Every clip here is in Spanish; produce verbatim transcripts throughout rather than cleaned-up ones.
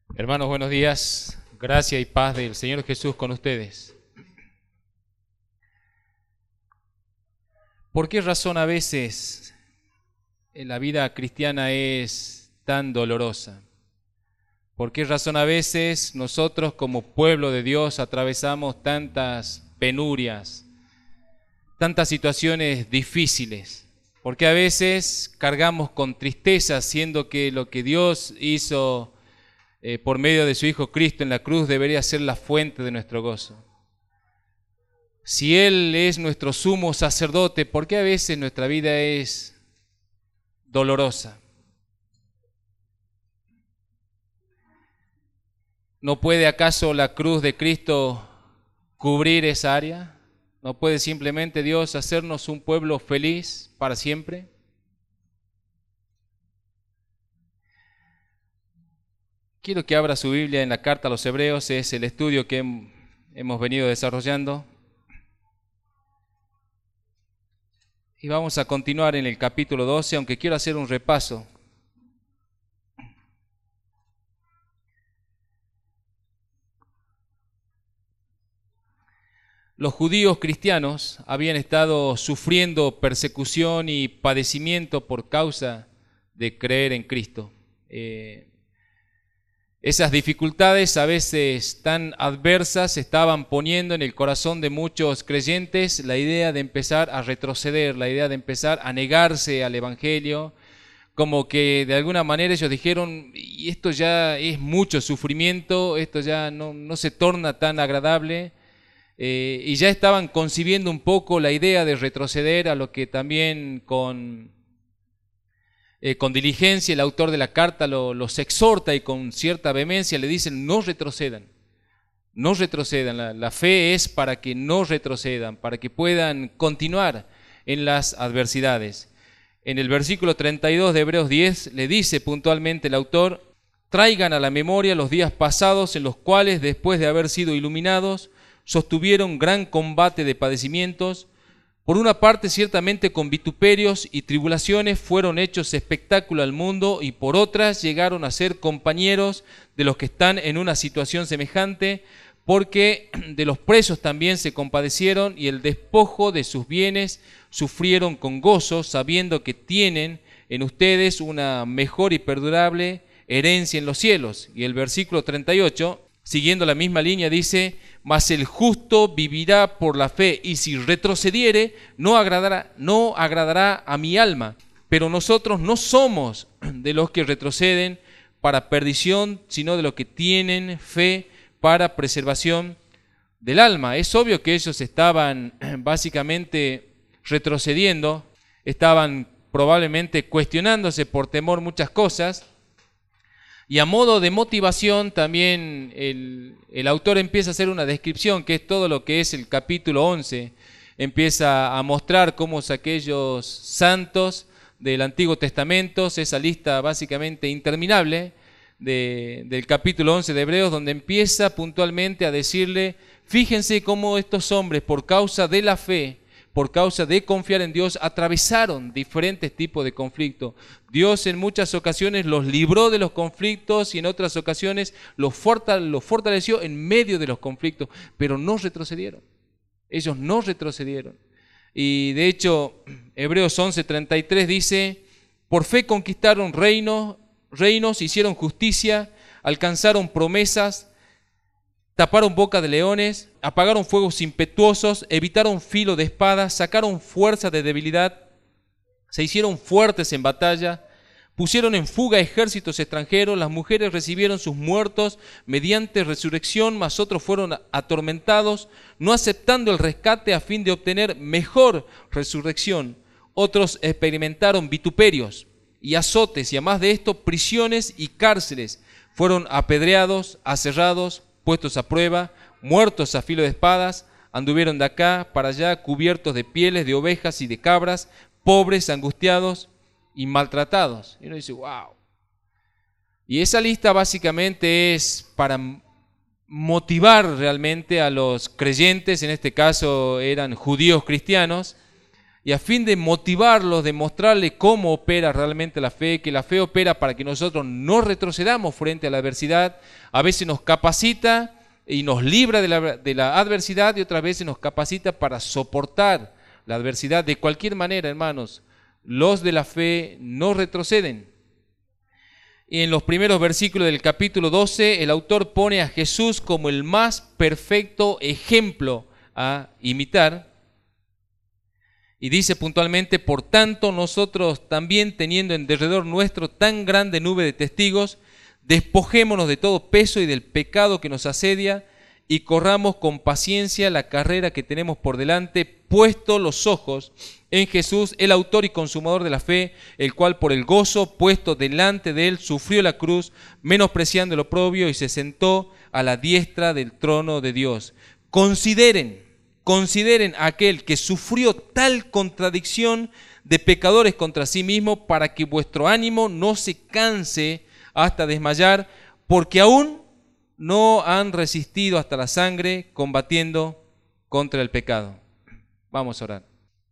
Hermanos, buenos días. Gracia y paz del Señor Jesús con ustedes. ¿Por qué razón a veces la vida cristiana es tan dolorosa? ¿Por qué razón a veces nosotros como pueblo de Dios atravesamos tantas penurias, tantas situaciones difíciles? ¿Por qué a veces cargamos con tristeza, siendo que lo que Dios hizo Eh, por medio de su Hijo Cristo en la cruz debería ser la fuente de nuestro gozo? Si Él es nuestro sumo sacerdote, ¿por qué a veces nuestra vida es dolorosa? ¿No puede acaso la cruz de Cristo cubrir esa área? ¿No puede simplemente Dios hacernos un pueblo feliz para siempre? Quiero que abra su Biblia en la carta a los Hebreos, es el estudio que hemos venido desarrollando. Y vamos a continuar en el capítulo doce, aunque quiero hacer un repaso. Los judíos cristianos habían estado sufriendo persecución y padecimiento por causa de creer en Cristo. Eh, Esas dificultades, a veces tan adversas, estaban poniendo en el corazón de muchos creyentes la idea de empezar a retroceder, la idea de empezar a negarse al Evangelio, como que de alguna manera ellos dijeron, y esto ya es mucho sufrimiento, esto ya no, no se torna tan agradable, eh, y ya estaban concibiendo un poco la idea de retroceder, a lo que también con... Eh, con diligencia el autor de la carta lo, los exhorta y con cierta vehemencia le dicen: no retrocedan, no retrocedan, la, la fe es para que no retrocedan, para que puedan continuar en las adversidades. En el versículo treinta y dos de Hebreos diez le dice puntualmente el autor: traigan a la memoria los días pasados en los cuales, después de haber sido iluminados, sostuvieron gran combate de padecimientos. Por una parte, ciertamente con vituperios y tribulaciones fueron hechos espectáculo al mundo, y por otras llegaron a ser compañeros de los que están en una situación semejante, porque de los presos también se compadecieron, y el despojo de sus bienes sufrieron con gozo, sabiendo que tienen en ustedes una mejor y perdurable herencia en los cielos. Y el versículo treinta y ocho, siguiendo la misma línea, dice: mas el justo vivirá por la fe, y si retrocediere, no agradará, no agradará a mi alma. Pero nosotros no somos de los que retroceden para perdición, sino de los que tienen fe para preservación del alma. Es obvio que ellos estaban básicamente retrocediendo, estaban probablemente cuestionándose por temor muchas cosas. Y a modo de motivación también el, el autor empieza a hacer una descripción, que es todo lo que es el capítulo once. Empieza a mostrar cómo aquellos santos del Antiguo Testamento, esa lista básicamente interminable de, del capítulo once de Hebreos, donde empieza puntualmente a decirle: fíjense cómo estos hombres, por causa de la fe, por causa de confiar en Dios, atravesaron diferentes tipos de conflictos. Dios en muchas ocasiones los libró de los conflictos y en otras ocasiones los fortaleció en medio de los conflictos, pero no retrocedieron. Ellos no retrocedieron. Y de hecho, Hebreos once treinta y tres dice: por fe conquistaron reinos, reinos, hicieron justicia, alcanzaron promesas, taparon boca de leones, apagaron fuegos impetuosos, evitaron filo de espada, sacaron fuerza de debilidad, se hicieron fuertes en batalla, pusieron en fuga ejércitos extranjeros, las mujeres recibieron sus muertos mediante resurrección, mas otros fueron atormentados, no aceptando el rescate a fin de obtener mejor resurrección. Otros experimentaron vituperios y azotes, y además de esto, prisiones y cárceles. Fueron apedreados, aserrados, puestos a prueba, muertos a filo de espadas, anduvieron de acá para allá cubiertos de pieles de ovejas y de cabras, pobres, angustiados y maltratados. Y uno dice: wow. Y esa lista básicamente es para motivar realmente a los creyentes, en este caso eran judíos cristianos, Y a fin de motivarlos, de mostrarles cómo opera realmente la fe, que la fe opera para que nosotros no retrocedamos frente a la adversidad, a veces nos capacita y nos libra de la, de la adversidad y otras veces nos capacita para soportar la adversidad. De cualquier manera, hermanos, los de la fe no retroceden. Y en los primeros versículos del capítulo doce, el autor pone a Jesús como el más perfecto ejemplo a imitar. Y dice puntualmente: por tanto, nosotros también, teniendo en derredor nuestro tan grande nube de testigos, despojémonos de todo peso y del pecado que nos asedia, y corramos con paciencia la carrera que tenemos por delante, puesto los ojos en Jesús, el autor y consumador de la fe, el cual por el gozo puesto delante de él sufrió la cruz, menospreciando el oprobio, y se sentó a la diestra del trono de Dios. Consideren, consideren a aquel que sufrió tal contradicción de pecadores contra sí mismo, para que vuestro ánimo no se canse hasta desmayar, porque aún no han resistido hasta la sangre combatiendo contra el pecado. Vamos a orar.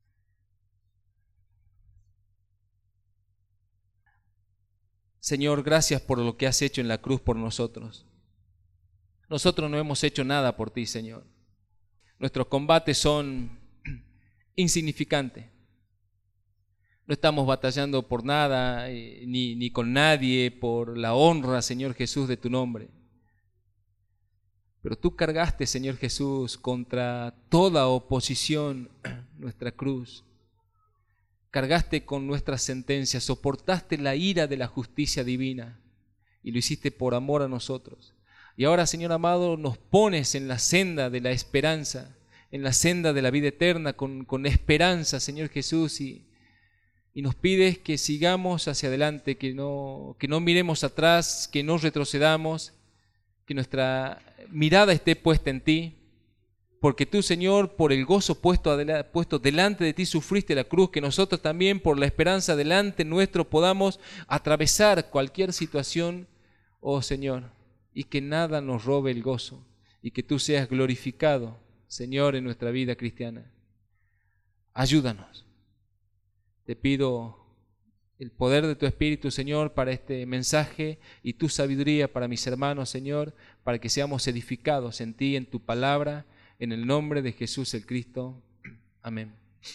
Señor, gracias por lo que has hecho en la cruz por nosotros. Nosotros no hemos hecho nada por ti, Señor. Nuestros combates son insignificantes. No estamos batallando por nada, eh, ni, ni con nadie, por la honra, Señor Jesús, de tu nombre. Pero tú cargaste, Señor Jesús, contra toda oposición nuestra cruz. Cargaste con nuestras sentencias, soportaste la ira de la justicia divina y lo hiciste por amor a nosotros. Y ahora, Señor amado, nos pones en la senda de la esperanza, en la senda de la vida eterna, con, con esperanza, Señor Jesús, y, y nos pides que sigamos hacia adelante, que no, que no miremos atrás, que no retrocedamos, que nuestra mirada esté puesta en ti, porque tú, Señor, por el gozo puesto, adela, puesto delante de ti, sufriste la cruz, que nosotros también, por la esperanza delante nuestro, podamos atravesar cualquier situación, oh Señor, y que nada nos robe el gozo, y que tú seas glorificado, Señor, en nuestra vida cristiana. Ayúdanos. Te pido el poder de tu Espíritu, Señor, para este mensaje y tu sabiduría para mis hermanos, Señor, para que seamos edificados en ti, en tu palabra, en el nombre de Jesús el Cristo. Amén.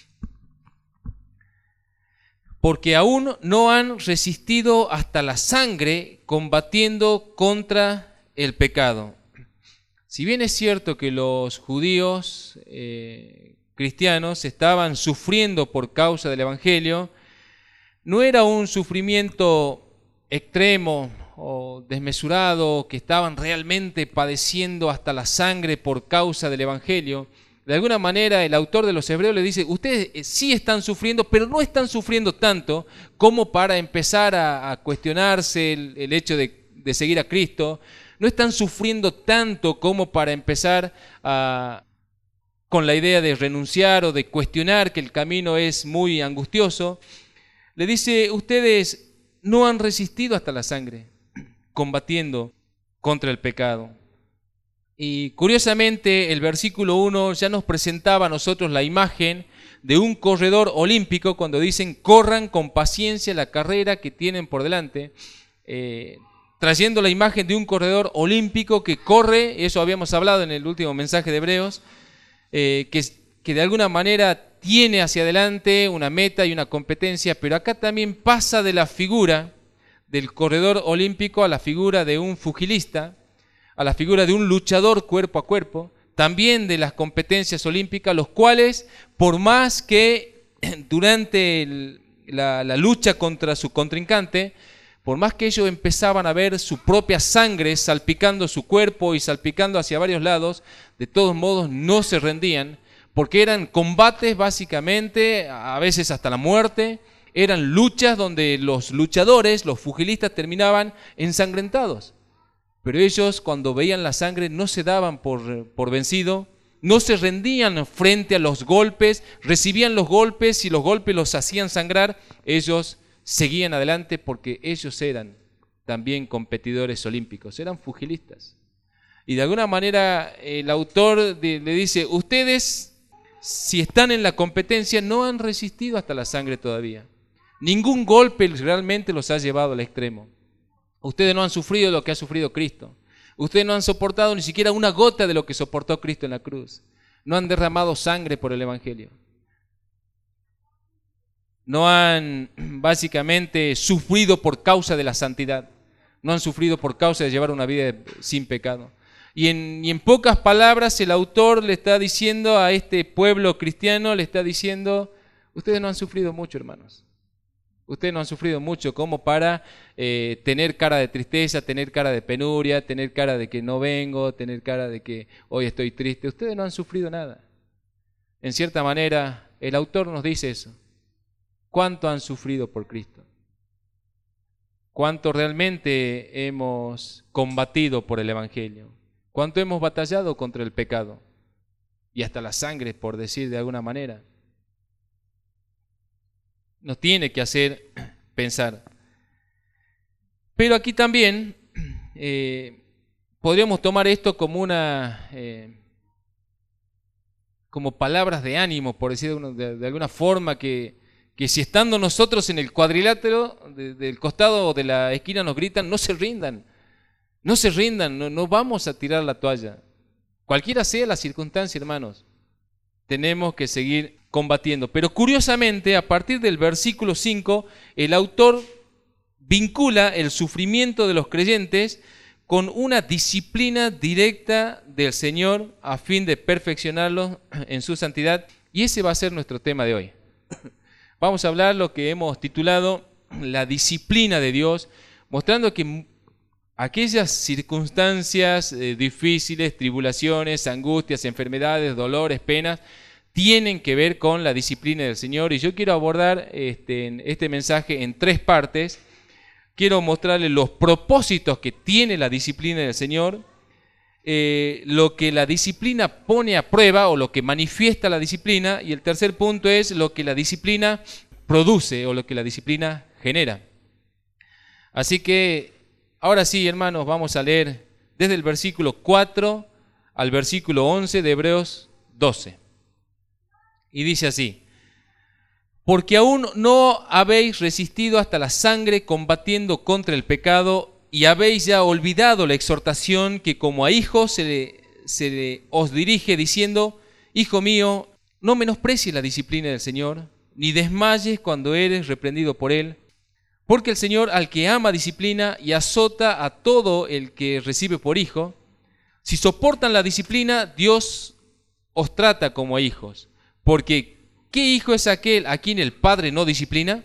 Porque aún no han resistido hasta la sangre combatiendo contra el pecado. Si bien es cierto que los judíos eh, cristianos estaban sufriendo por causa del Evangelio, no era un sufrimiento extremo o desmesurado, que estaban realmente padeciendo hasta la sangre por causa del Evangelio. De alguna manera el autor de los Hebreos le dice: ustedes sí están sufriendo, pero no están sufriendo tanto como para empezar a, a cuestionarse el, el hecho de, de seguir a Cristo. No están sufriendo tanto como para empezar a, con la idea de renunciar o de cuestionar que el camino es muy angustioso. Le dice: ustedes no han resistido hasta la sangre, combatiendo contra el pecado. Y curiosamente el versículo uno ya nos presentaba a nosotros la imagen de un corredor olímpico cuando dicen: corran con paciencia la carrera que tienen por delante, eh, trayendo la imagen de un corredor olímpico que corre, eso habíamos hablado en el último mensaje de Hebreos, eh, que, que de alguna manera tiene hacia adelante una meta y una competencia, pero acá también pasa de la figura del corredor olímpico a la figura de un pugilista, a la figura de un luchador cuerpo a cuerpo, también de las competencias olímpicas, los cuales, por más que durante el, la, la lucha contra su contrincante, por más que ellos empezaban a ver su propia sangre salpicando su cuerpo y salpicando hacia varios lados, de todos modos no se rendían, porque eran combates básicamente, a veces hasta la muerte, eran luchas donde los luchadores, los pugilistas, terminaban ensangrentados. Pero ellos, cuando veían la sangre, no se daban por, por vencido, no se rendían frente a los golpes, recibían los golpes y los golpes los hacían sangrar, ellos seguían adelante porque ellos eran también competidores olímpicos, eran pugilistas. Y de alguna manera el autor de, le dice: ustedes si están en la competencia, no han resistido hasta la sangre todavía. Ningún golpe realmente los ha llevado al extremo. Ustedes no han sufrido lo que ha sufrido Cristo. Ustedes no han soportado ni siquiera una gota de lo que soportó Cristo en la cruz. No han derramado sangre por el Evangelio. No han básicamente sufrido por causa de la santidad. No han sufrido por causa de llevar una vida sin pecado. Y en, y en pocas palabras el autor le está diciendo a este pueblo cristiano, le está diciendo, ustedes no han sufrido mucho, hermanos. Ustedes no han sufrido mucho como para eh, tener cara de tristeza, tener cara de penuria, tener cara de que no vengo, tener cara de que hoy estoy triste. Ustedes no han sufrido nada. En cierta manera, el autor nos dice eso. ¿Cuánto han sufrido por Cristo? ¿Cuánto realmente hemos combatido por el Evangelio? ¿Cuánto hemos batallado contra el pecado? Y hasta la sangre, por decir de alguna manera. Nos tiene que hacer pensar. Pero aquí también eh, podríamos tomar esto como una, eh, como palabras de ánimo, por decir de, de, de alguna forma, que, que si estando nosotros en el cuadrilátero de, del costado de la esquina nos gritan, no se rindan, no se rindan, no, no vamos a tirar la toalla. Cualquiera sea la circunstancia, hermanos, tenemos que seguir combatiendo. Pero curiosamente, a partir del versículo cinco, el autor vincula el sufrimiento de los creyentes con una disciplina directa del Señor a fin de perfeccionarlos en su santidad. Y ese va a ser nuestro tema de hoy. Vamos a hablar lo que hemos titulado la disciplina de Dios, mostrando que aquellas circunstancias eh, difíciles, tribulaciones, angustias, enfermedades, dolores, penas, tienen que ver con la disciplina del Señor. Y yo quiero abordar este, este mensaje en tres partes. Quiero mostrarles los propósitos que tiene la disciplina del Señor, eh, lo que la disciplina pone a prueba o lo que manifiesta la disciplina, y el tercer punto es lo que la disciplina produce o lo que la disciplina genera. Así que ahora sí, hermanos, vamos a leer desde el versículo cuatro al versículo once de Hebreos doce. Y dice así: porque aún no habéis resistido hasta la sangre combatiendo contra el pecado, y habéis ya olvidado la exhortación que como a hijos se, le, se le os dirige diciendo: hijo mío, no menosprecies la disciplina del Señor, ni desmayes cuando eres reprendido por Él, porque el Señor al que ama disciplina y azota a todo el que recibe por hijo. Si soportan la disciplina, Dios os trata como a hijos. Porque ¿qué hijo es aquel a quien el Padre no disciplina?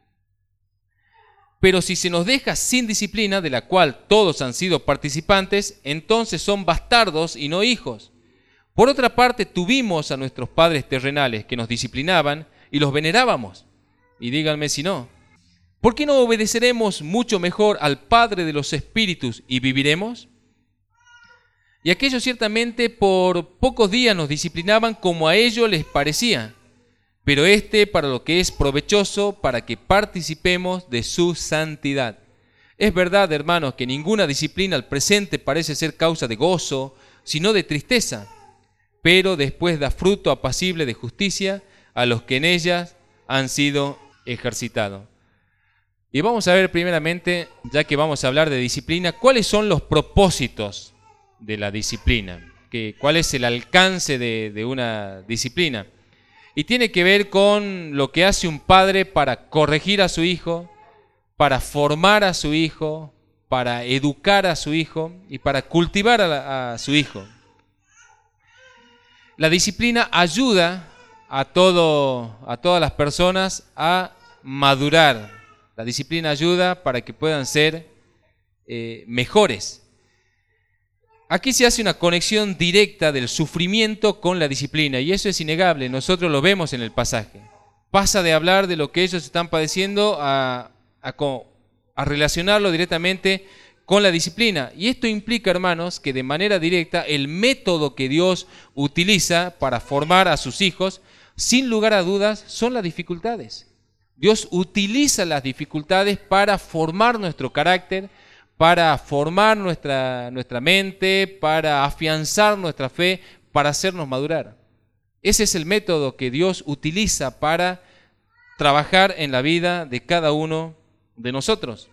Pero si se nos deja sin disciplina, de la cual todos han sido participantes, entonces son bastardos y no hijos. Por otra parte, tuvimos a nuestros padres terrenales que nos disciplinaban y los venerábamos. Y díganme si no. ¿Por qué no obedeceremos mucho mejor al Padre de los Espíritus y viviremos? Y aquellos ciertamente por pocos días nos disciplinaban como a ellos les parecía, pero este para lo que es provechoso, para que participemos de su santidad. Es verdad, hermanos, que ninguna disciplina al presente parece ser causa de gozo, sino de tristeza, pero después da fruto apacible de justicia a los que en ellas han sido ejercitados. Y vamos a ver primeramente, ya que vamos a hablar de disciplina, cuáles son los propósitos de la disciplina, que, cuál es el alcance de, de una disciplina. Y tiene que ver con lo que hace un padre para corregir a su hijo, para formar a su hijo, para educar a su hijo y para cultivar a, la, a su hijo. La disciplina ayuda a, todo, a todas las personas a madurar. La disciplina ayuda para que puedan ser eh, mejores. Aquí se hace una conexión directa del sufrimiento con la disciplina, y eso es innegable, nosotros lo vemos en el pasaje. Pasa de hablar de lo que ellos están padeciendo a, a, a relacionarlo directamente con la disciplina. Y esto implica, hermanos, que de manera directa el método que Dios utiliza para formar a sus hijos, sin lugar a dudas, son las dificultades. Dios utiliza las dificultades para formar nuestro carácter, para formar nuestra, nuestra mente, para afianzar nuestra fe, para hacernos madurar. Ese es el método que Dios utiliza para trabajar en la vida de cada uno de nosotros.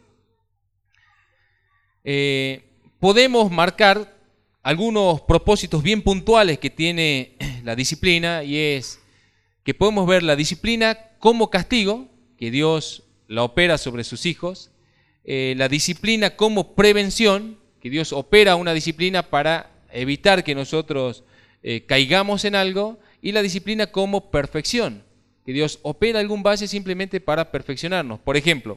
Eh, podemos marcar algunos propósitos bien puntuales que tiene la disciplina, y es que podemos ver la disciplina como castigo, que Dios la opera sobre sus hijos, eh, la disciplina como prevención, que Dios opera una disciplina para evitar que nosotros eh, caigamos en algo, y la disciplina como perfección, que Dios opera algún valle simplemente para perfeccionarnos. Por ejemplo,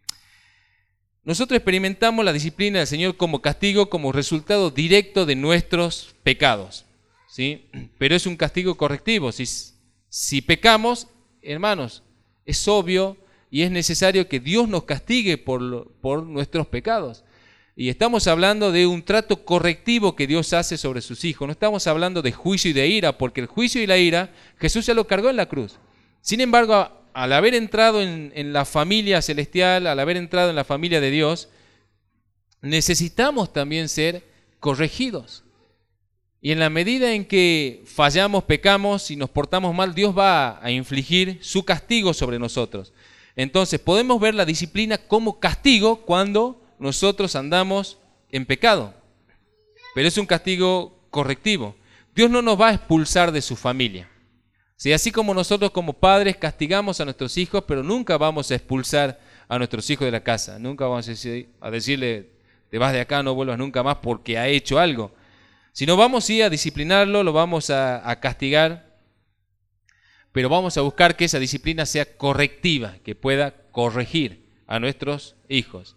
nosotros experimentamos la disciplina del Señor como castigo, como resultado directo de nuestros pecados, ¿sí? Pero es un castigo correctivo. Si, si pecamos, hermanos, es obvio y es necesario que Dios nos castigue por, por nuestros pecados. Y estamos hablando de un trato correctivo que Dios hace sobre sus hijos. No estamos hablando de juicio y de ira, porque el juicio y la ira Jesús ya lo cargó en la cruz. Sin embargo, al haber entrado en, en la familia celestial, al haber entrado en la familia de Dios, necesitamos también ser corregidos. Y en la medida en que fallamos, pecamos y nos portamos mal, Dios va a infligir su castigo sobre nosotros. Entonces, podemos ver la disciplina como castigo cuando nosotros andamos en pecado, pero es un castigo correctivo. Dios no nos va a expulsar de su familia. Sí, así como nosotros como padres castigamos a nuestros hijos, pero nunca vamos a expulsar a nuestros hijos de la casa. Nunca vamos a, decir, a decirle, te vas de acá, no vuelvas nunca más porque ha hecho algo. Sino vamos sí, a disciplinarlo, lo vamos a, a castigar, pero vamos a buscar que esa disciplina sea correctiva, que pueda corregir a nuestros hijos.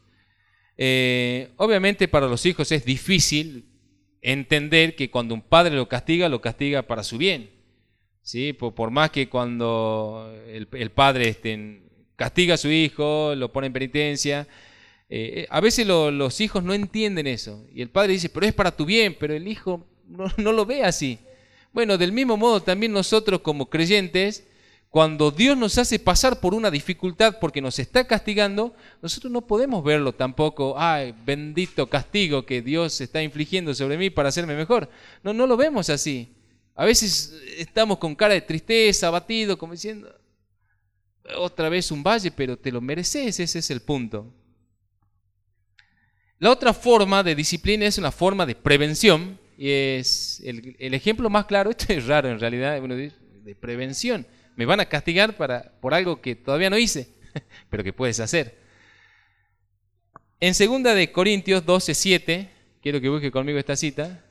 Eh, obviamente para los hijos es difícil entender que cuando un padre lo castiga, lo castiga para su bien. ¿Sí? Por, por más que cuando el, el padre este, castiga a su hijo, lo pone en penitencia, eh, a veces lo, los hijos no entienden eso. Y el padre dice, pero es para tu bien, pero el hijo no, no lo ve así. Bueno, del mismo modo también nosotros como creyentes, cuando Dios nos hace pasar por una dificultad porque nos está castigando, nosotros no podemos verlo tampoco, ay, bendito castigo que Dios está infligiendo sobre mí para hacerme mejor. No, no lo vemos así. A veces estamos con cara de tristeza, abatido, como diciendo, otra vez un valle, pero te lo mereces, ese es el punto. La otra forma de disciplina es una forma de prevención, y es el, el ejemplo más claro, esto es raro en realidad, uno dice, de prevención. Me van a castigar para, por algo que todavía no hice, pero que puedes hacer. En segunda de Corintios doce, siete, quiero que busque conmigo esta cita.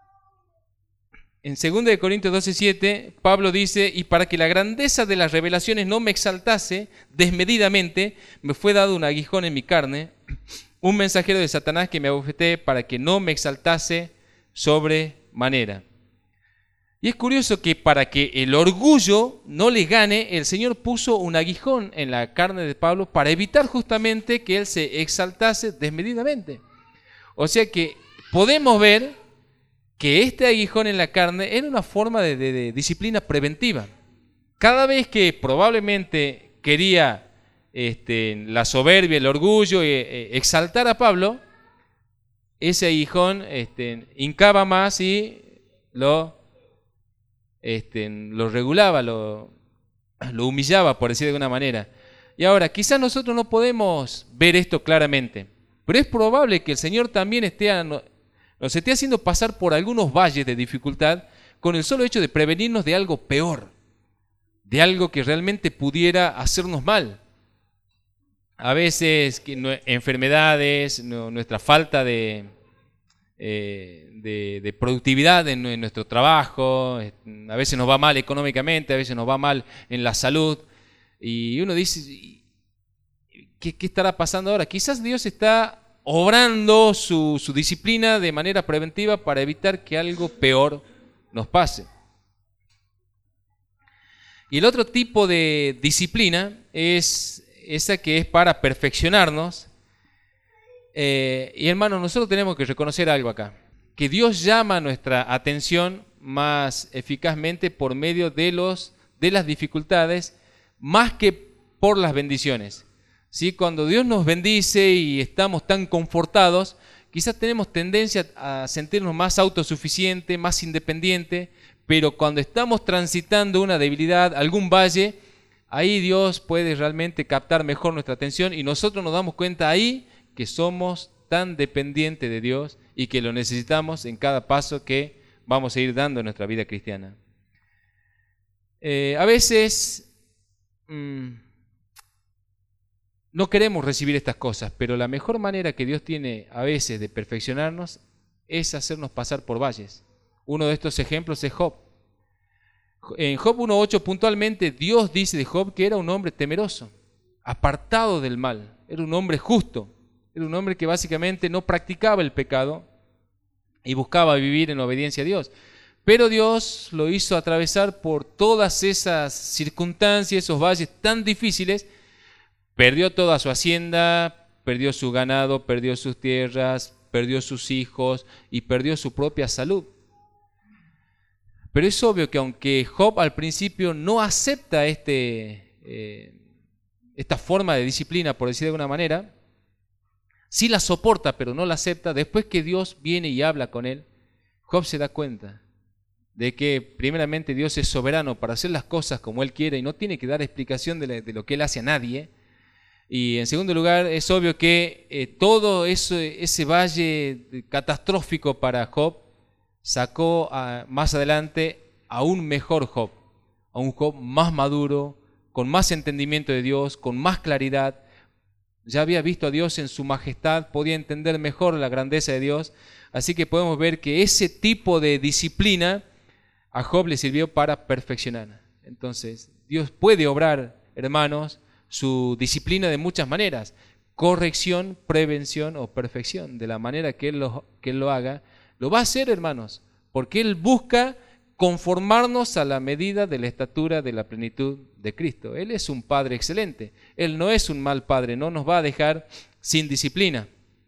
En segunda de Corintios doce, siete, Pablo dice, y para que la grandeza de las revelaciones no me exaltase desmedidamente, me fue dado un aguijón en mi carne, un mensajero de Satanás que me abofeté para que no me exaltase sobremanera. Y es curioso que para que el orgullo no le gane, el Señor puso un aguijón en la carne de Pablo para evitar justamente que él se exaltase desmedidamente. O sea que podemos ver que este aguijón en la carne era una forma de, de, de disciplina preventiva. Cada vez que probablemente quería este, la soberbia, el orgullo, eh, exaltar a Pablo, ese aguijón este, hincaba más y lo... Este, lo regulaba, lo, lo humillaba, por decir de alguna manera. Y ahora, quizás nosotros no podemos ver esto claramente, pero es probable que el Señor también esté a, nos esté haciendo pasar por algunos valles de dificultad con el solo hecho de prevenirnos de algo peor, de algo que realmente pudiera hacernos mal. A veces que no, enfermedades, no, nuestra falta de... Eh, de, de productividad en, en nuestro trabajo, a veces nos va mal económicamente, a veces nos va mal en la salud, y uno dice, ¿qué, qué estará pasando ahora? Quizás Dios está obrando su, su disciplina de manera preventiva para evitar que algo peor nos pase. Y el otro tipo de disciplina es esa que es para perfeccionarnos. Eh, y hermanos, nosotros tenemos que reconocer algo acá, que Dios llama nuestra atención más eficazmente por medio de, los, de las dificultades más que por las bendiciones. ¿Sí? Cuando Dios nos bendice y estamos tan confortados, quizás tenemos tendencia a sentirnos más autosuficientes, más independientes, pero cuando estamos transitando una debilidad, algún valle, ahí Dios puede realmente captar mejor nuestra atención y nosotros nos damos cuenta ahí que somos tan dependientes de Dios y que lo necesitamos en cada paso que vamos a ir dando en nuestra vida cristiana. Eh, a veces mmm, no queremos recibir estas cosas, pero la mejor manera que Dios tiene a veces de perfeccionarnos es hacernos pasar por valles. Uno de estos ejemplos es Job. En Job uno ocho puntualmente Dios dice de Job que era un hombre temeroso, apartado del mal, era un hombre justo, era un hombre que básicamente no practicaba el pecado y buscaba vivir en obediencia a Dios. Pero Dios lo hizo atravesar por todas esas circunstancias, esos valles tan difíciles. Perdió toda su hacienda, perdió su ganado, perdió sus tierras, perdió sus hijos y perdió su propia salud. Pero es obvio que aunque Job al principio no acepta este, eh, esta forma de disciplina, por decir de alguna manera, sí la soporta, pero no la acepta. Después que Dios viene y habla con él, Job se da cuenta de que primeramente Dios es soberano para hacer las cosas como Él quiere y no tiene que dar explicación de, la, de lo que Él hace a nadie. Y en segundo lugar, es obvio que eh, todo eso, ese valle catastrófico para Job sacó a, más adelante a un mejor Job, a un Job más maduro, con más entendimiento de Dios, con más claridad. Ya había visto a Dios en su majestad, podía entender mejor la grandeza de Dios. Así que podemos ver que ese tipo de disciplina a Job le sirvió para perfeccionar. Entonces, Dios puede obrar, hermanos, su disciplina de muchas maneras. Corrección, prevención o perfección. De la manera que Él lo, que Él lo haga, lo va a hacer, hermanos, porque Él busca conformarnos a la medida de la estatura de la plenitud de Cristo. Él es un Padre excelente. Él no es un mal Padre, no nos va a dejar sin disciplina.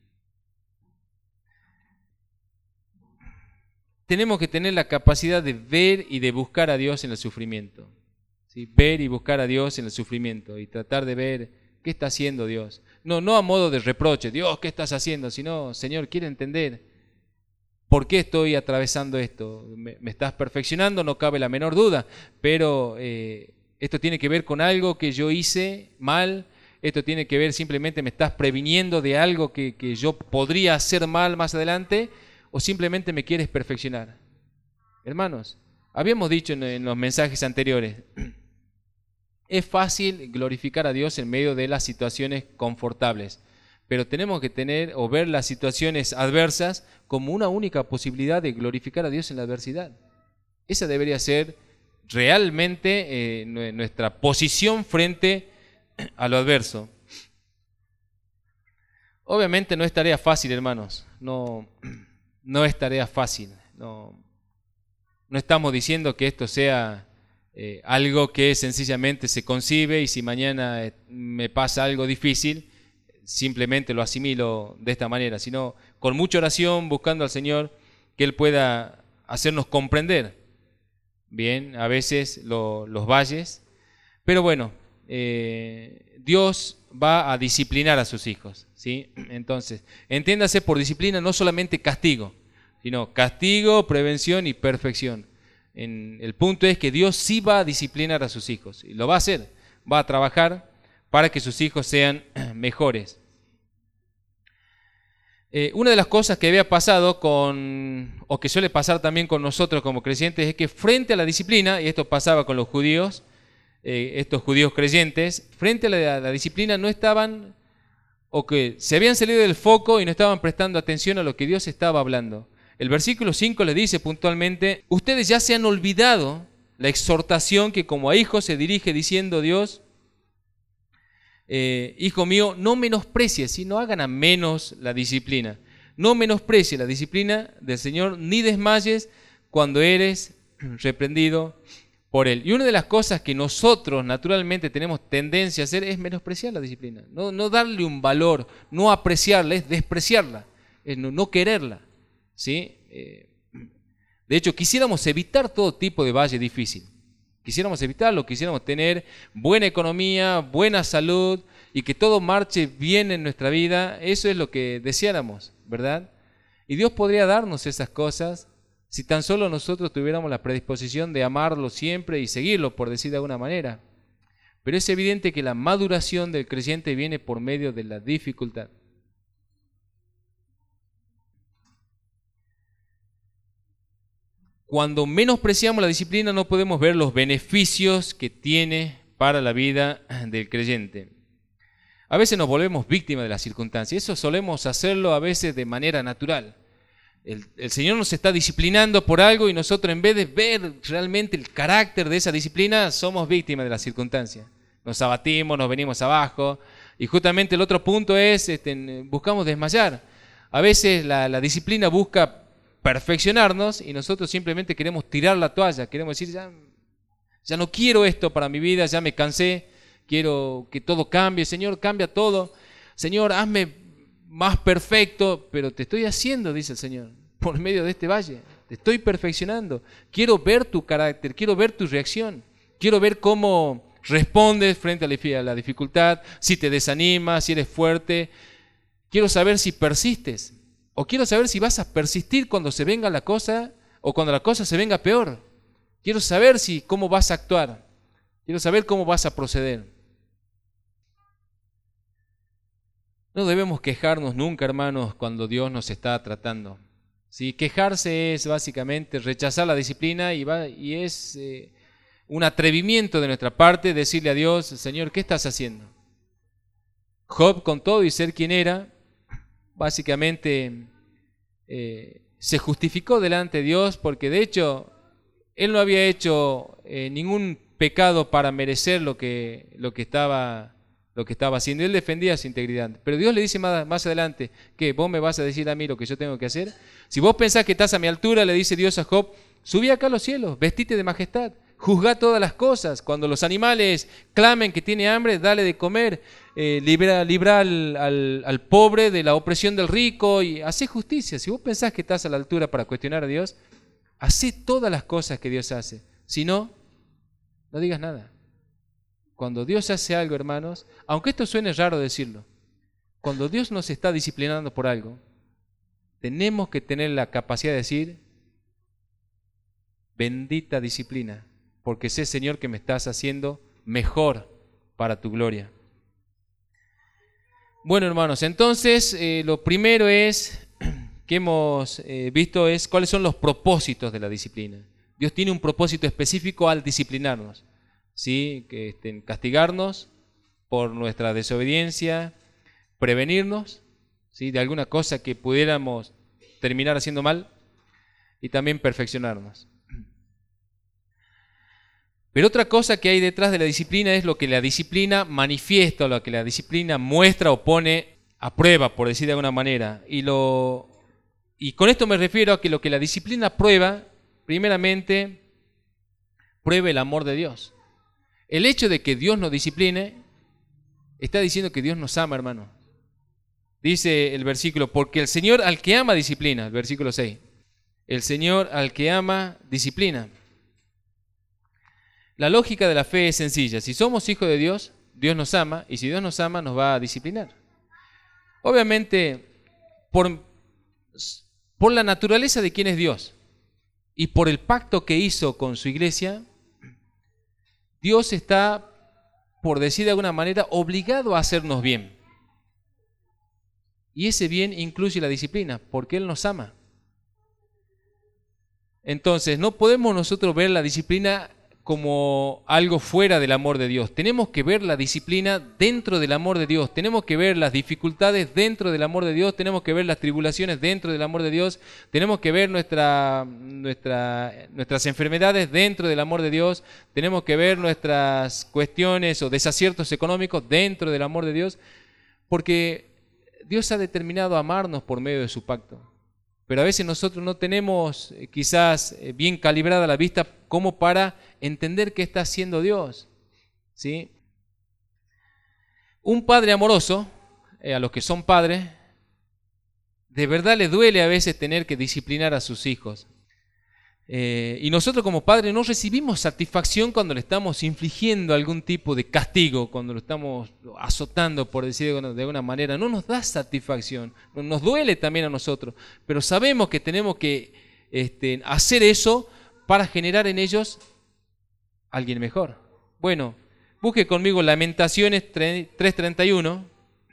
Tenemos que tener la capacidad de ver y de buscar a Dios en el sufrimiento. ¿Sí? Ver y buscar a Dios en el sufrimiento y tratar de ver qué está haciendo Dios. No, no a modo de reproche, Dios, ¿qué estás haciendo? Sino, Señor, quiero entender por qué estoy atravesando esto. Me, me estás perfeccionando, no cabe la menor duda, pero eh, esto tiene que ver con algo que yo hice mal, esto tiene que ver simplemente me estás previniendo de algo que, que yo podría hacer mal más adelante, o simplemente me quieres perfeccionar. Hermanos, habíamos dicho en, en los mensajes anteriores, es fácil glorificar a Dios en medio de las situaciones confortables, pero tenemos que tener o ver las situaciones adversas como una única posibilidad de glorificar a Dios en la adversidad. Esa debería ser realmente eh, nuestra posición frente a lo adverso. Obviamente no es tarea fácil, hermanos, no... No es tarea fácil, no, no estamos diciendo que esto sea eh, algo que sencillamente se concibe y si mañana eh, me pasa algo difícil, simplemente lo asimilo de esta manera, sino con mucha oración, buscando al Señor que Él pueda hacernos comprender bien, a veces lo, los valles, pero bueno, eh, Dios va a disciplinar a sus hijos, ¿sí? Entonces, entiéndase por disciplina no solamente castigo, sino castigo, prevención y perfección. En, el punto es que Dios sí va a disciplinar a sus hijos, y lo va a hacer, va a trabajar para que sus hijos sean mejores. Eh, una de las cosas que había pasado con, o que suele pasar también con nosotros como creyentes, es que frente a la disciplina, y esto pasaba con los judíos, eh, estos judíos creyentes, frente a la, a la disciplina no estaban, o que se habían salido del foco y no estaban prestando atención a lo que Dios estaba hablando. El versículo cinco le dice puntualmente, ustedes ya se han olvidado la exhortación que como a hijos se dirige diciendo Dios, Eh, hijo mío, no menosprecies, ¿sí? No hagan a menos la disciplina. No menosprecies la disciplina del Señor, ni desmayes cuando eres reprendido por Él. Y una de las cosas que nosotros naturalmente tenemos tendencia a hacer es menospreciar la disciplina. No, no darle un valor, no apreciarla, es despreciarla, es no, no quererla, ¿sí? Eh, de hecho, quisiéramos evitar todo tipo de valle difícil. Quisiéramos evitarlo, quisiéramos tener buena economía, buena salud y que todo marche bien en nuestra vida. Eso es lo que deseáramos, ¿verdad? Y Dios podría darnos esas cosas Si tan solo nosotros tuviéramos la predisposición de amarlo siempre y seguirlo, por decir de alguna manera. Pero es evidente que la maduración del creyente viene por medio de la dificultad. Cuando menospreciamos la disciplina no podemos ver los beneficios que tiene para la vida del creyente. A veces nos volvemos víctimas de las circunstancias. Eso solemos hacerlo a veces de manera natural. El, el Señor nos está disciplinando por algo y nosotros, en vez de ver realmente el carácter de esa disciplina, somos víctimas de las circunstancias. Nos abatimos, nos venimos abajo. Y justamente el otro punto es, este, buscamos desmayar. A veces la, la disciplina busca perfeccionarnos y nosotros simplemente queremos tirar la toalla. Queremos decir, ya, ya no quiero esto para mi vida, ya me cansé. Quiero que todo cambie. Señor, cambia todo. Señor, hazme más perfecto, pero te estoy haciendo, dice el Señor, por medio de este valle. Te estoy perfeccionando. Quiero ver tu carácter, quiero ver tu reacción. Quiero ver cómo respondes frente a la dificultad, si te desanimas, si eres fuerte. Quiero saber si persistes. O quiero saber si vas a persistir cuando se venga la cosa o cuando la cosa se venga peor. Quiero saber si cómo vas a actuar. Quiero saber cómo vas a proceder. No debemos quejarnos nunca, hermanos, cuando Dios nos está tratando. ¿Sí? Quejarse es básicamente rechazar la disciplina y, va, y es eh, un atrevimiento de nuestra parte decirle a Dios, Señor, ¿qué estás haciendo? Job, con todo y ser quien era, básicamente eh, se justificó delante de Dios porque de hecho él no había hecho eh, ningún pecado para merecer lo que, lo que estaba lo que estaba haciendo. Él defendía su integridad. Pero Dios le dice más, más adelante, ¿qué? ¿Vos me vas a decir a mí lo que yo tengo que hacer? Si vos pensás que estás a mi altura, le dice Dios a Job, subí acá a los cielos, vestite de majestad, juzgá todas las cosas. Cuando los animales clamen que tiene hambre, dale de comer, eh, libra, libra al, al, al pobre de la opresión del rico y hacé justicia. Si vos pensás que estás a la altura para cuestionar a Dios, hacé todas las cosas que Dios hace. Si no, no digas nada. Cuando Dios hace algo, hermanos, aunque esto suene raro decirlo, cuando Dios nos está disciplinando por algo, tenemos que tener la capacidad de decir, bendita disciplina, porque sé, Señor, que me estás haciendo mejor para tu gloria. Bueno, hermanos, entonces eh, lo primero es que hemos eh, visto es cuáles son los propósitos de la disciplina. Dios tiene un propósito específico al disciplinarnos. ¿Sí? Que este, castigarnos por nuestra desobediencia, prevenirnos, ¿sí? De alguna cosa que pudiéramos terminar haciendo mal y también perfeccionarnos. Pero otra cosa que hay detrás de la disciplina es lo que la disciplina manifiesta, o lo que la disciplina muestra o pone a prueba, por decir de alguna manera. Y, lo, y con esto me refiero a que lo que la disciplina prueba, primeramente, prueba el amor de Dios. El hecho de que Dios nos discipline está diciendo que Dios nos ama, hermano. Dice el versículo, porque el Señor al que ama disciplina, el versículo seis. El Señor al que ama disciplina. La lógica de la fe es sencilla. Si somos hijos de Dios, Dios nos ama, y si Dios nos ama, nos va a disciplinar. Obviamente, por, por la naturaleza de quién es Dios y por el pacto que hizo con su iglesia, Dios está, por decir de alguna manera, obligado a hacernos bien. Y ese bien incluye la disciplina, porque Él nos ama. Entonces, no podemos nosotros ver la disciplina como algo fuera del amor de Dios. Tenemos que ver la disciplina dentro del amor de Dios. Tenemos que ver las dificultades dentro del amor de Dios. Tenemos que ver las tribulaciones dentro del amor de Dios. Tenemos que ver nuestra, nuestra, nuestras enfermedades dentro del amor de Dios. Tenemos que ver nuestras cuestiones o desaciertos económicos dentro del amor de Dios. Porque Dios ha determinado amarnos por medio de su pacto. Pero a veces nosotros no tenemos eh, quizás eh, bien calibrada la vista como para entender qué está haciendo Dios, ¿sí? Un padre amoroso, eh, a los que son padres, de verdad le duele a veces tener que disciplinar a sus hijos. Eh, y nosotros como padres no recibimos satisfacción cuando le estamos infligiendo algún tipo de castigo, cuando lo estamos azotando, por decir de alguna manera. No nos da satisfacción, nos duele también a nosotros, pero sabemos que tenemos que este, hacer eso para generar en ellos alguien mejor. Bueno, busque conmigo Lamentaciones tres treinta y uno.